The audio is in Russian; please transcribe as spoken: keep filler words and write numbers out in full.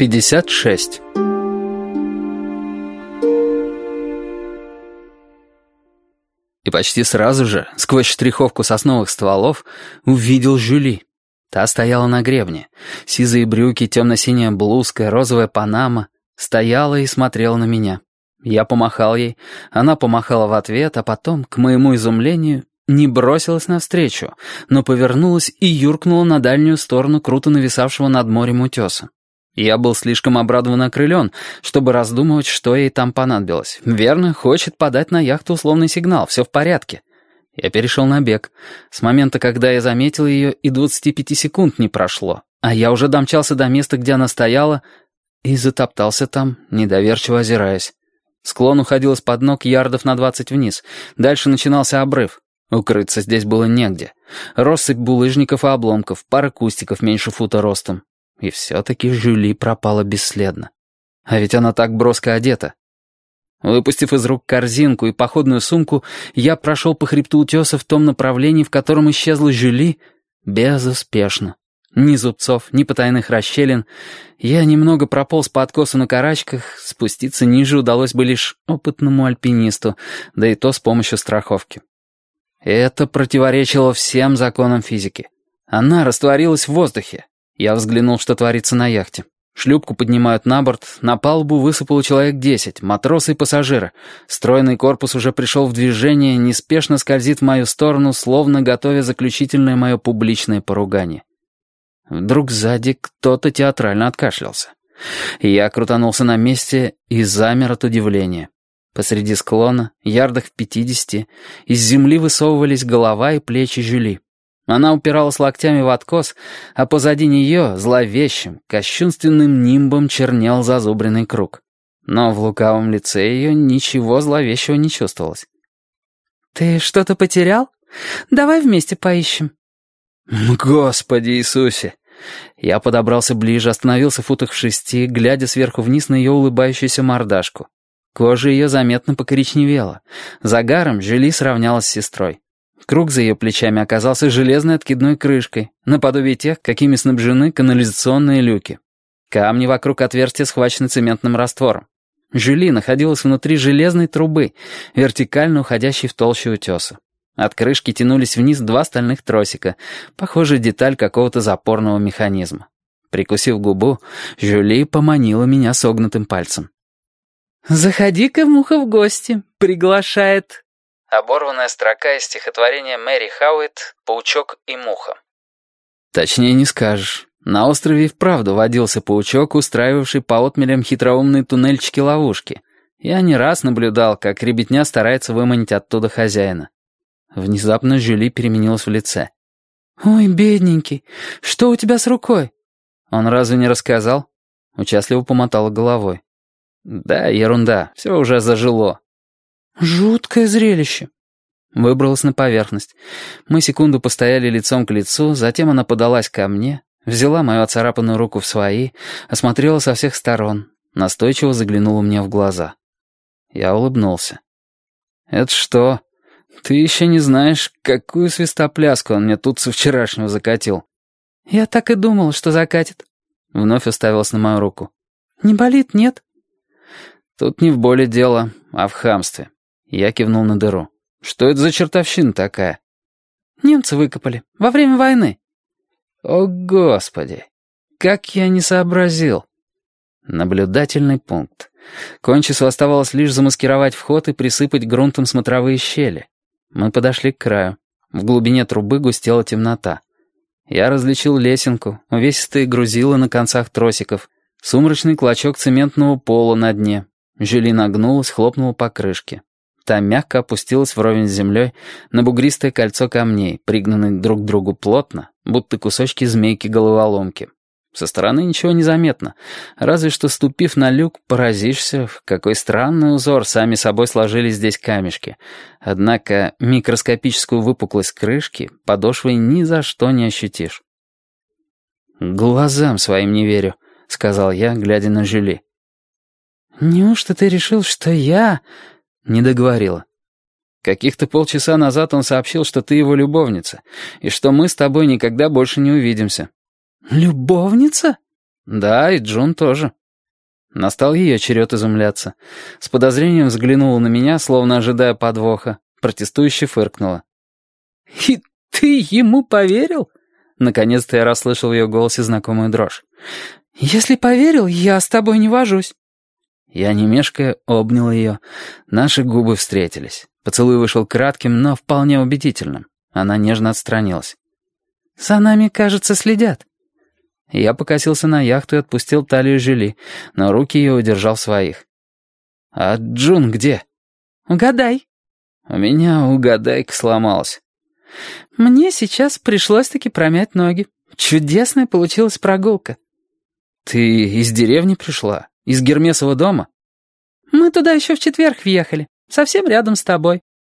пятьдесят шесть. И почти сразу же, сквозь штриховку сосновых стволов, увидел Жюли. Та стояла на гребне. Сизые брюки, темно-синяя блузка, розовая панама. Стояла и смотрела на меня. Я помахал ей, она помахала в ответ, а потом, к моему изумлению, не бросилась навстречу, но повернулась и юркнула на дальнюю сторону круто нависавшего над морем утеса. Я был слишком обрадован и окрылен, чтобы раздумывать, что ей там понадобилось. Верно, хочет подать на яхту условный сигнал, все в порядке. Я перешел на бег. С момента, когда я заметил ее, и двадцати пяти секунд не прошло, а я уже домчался до места, где она стояла, и затоптался там, недоверчиво озираясь. Склон уходил из-под ног ярдов на двадцать вниз. Дальше начинался обрыв. Укрыться здесь было негде. Россыпь булыжников и обломков, пара кустиков меньше фута ростом. И все-таки Жюли пропала бесследно. А ведь она так броско одета. Выпустив из рук корзинку и походную сумку, я прошел по хребту утеса в том направлении, в котором исчезла Жюли, безуспешно. Ни зубцов, ни потайных расщелин. Я немного прополз по откосу на карачках, спуститься ниже удалось бы лишь опытному альпинисту, да и то с помощью страховки. Это противоречило всем законам физики. Она растворилась в воздухе. Я взглянул, что творится на яхте. Шлюпку поднимают на борт, на палубу высыпало человек десять, матросы и пассажиры. Стройный корпус уже пришел в движение, неспешно скользит в мою сторону, словно готовя заключительное мое публичное поругание. Вдруг сзади кто-то театрально откашлялся. Я крутанулся на месте и замер от удивления. Посреди склона, ярдах в пятидесяти, из земли высовывались голова и плечи Жюли. Она упиралась локтями в откос, а позади нее, зловещим, кощунственным нимбом чернел зазубренный круг. Но в лукавом лице ее ничего зловещего не чувствовалось. «Ты что-то потерял? Давай вместе поищем». «Господи Иисусе!» Я подобрался ближе, остановился в футах в шести, глядя сверху вниз на ее улыбающуюся мордашку. Кожа ее заметно покоричневела. Загаром Жюли сравнялась с сестрой. Круг за ее плечами оказался железной откидной крышкой, наподобие тех, какими снабжены канализационные люки. Камни вокруг отверстия схвачены цементным раствором. Жюли находилась внутри железной трубы, вертикально уходящей в толщу утеса. От крышки тянулись вниз два стальных тросика, похожая деталь какого-то запорного механизма. Прикусив губу, Жюли поманила меня согнутым пальцем. «Заходи-ка, муха, в гости, приглашает». Оборванная строка из стихотворения Мэри Хауитт «Паучок и муха». Точнее не скажешь. На острове и вправду водился паучок, устраивавший по отмелям хитроумные туннельчики-ловушки. Я не раз наблюдал, как ребятня старается выманить оттуда хозяина. Внезапно Жюли переменилась в лице. «Ой, бедненький, что у тебя с рукой?» «Он разве не рассказал?» Участливо помотала головой. «Да, ерунда, все уже зажило». «Жуткое зрелище». Выбралась на поверхность. Мы секунду постояли лицом к лицу, затем она подалась ко мне, взяла мою оцарапанную руку в свои, осмотрела со всех сторон, настойчиво заглянула мне в глаза. Я улыбнулся. «Это что? Ты еще не знаешь, какую свистопляску он мне тут со вчерашнего закатил». «Я так и думала, что закатит». Вновь уставилась на мою руку. «Не болит, нет?» «Тут не в боли дело, а в хамстве». Я кивнул на дыру. «Что это за чертовщина такая?» «Немцы выкопали. Во время войны». «О, Господи! Как я не сообразил!» Наблюдательный пункт. Кончису оставалось лишь замаскировать вход и присыпать грунтом смотровые щели. Мы подошли к краю. В глубине трубы густела темнота. Я различил лесенку, увесистые грузила на концах тросиков, сумрачный клочок цементного пола на дне. Жюли нагнулась, хлопнула по крышке. Та мягко опустилась вровень с землей на бугристое кольцо камней, пригнанных друг к другу плотно, будто кусочки змейки-головоломки. Со стороны ничего не заметно, разве что, ступив на люк, поразишься, в какой странный узор сами собой сложились здесь камешки. Однако микроскопическую выпуклость крышки подошвой ни за что не ощутишь. «Глазам своим не верю», — сказал я, глядя на Жюли. «Неужто ты решил, что я...» Не договорила. Каких-то полчаса назад он сообщил, что ты его любовница, и что мы с тобой никогда больше не увидимся. «Любовница?» Да, и Джун тоже. Настал ее черед изумляться. С подозрением взглянула на меня, словно ожидая подвоха. Протестующе фыркнула. «И ты ему поверил?» Наконец-то я расслышал в ее голосе знакомую дрожь. «Если поверил, я с тобой не вожусь». Я, не мешкая, обнял ее. Наши губы встретились. Поцелуй вышел кратким, но вполне убедительным. Она нежно отстранилась. «За нами, кажется, следят». Я покосился на яхту и отпустил талию Жюли, но руки ее удержал в своих. «А Джун где?» «Угадай». У меня угадайка сломалась. «Мне сейчас пришлось-таки промять ноги. Чудесная получилась прогулка». «Ты из деревни пришла? Из Гермесова дома?» «Мы туда еще в четверг въехали. Совсем рядом с тобой».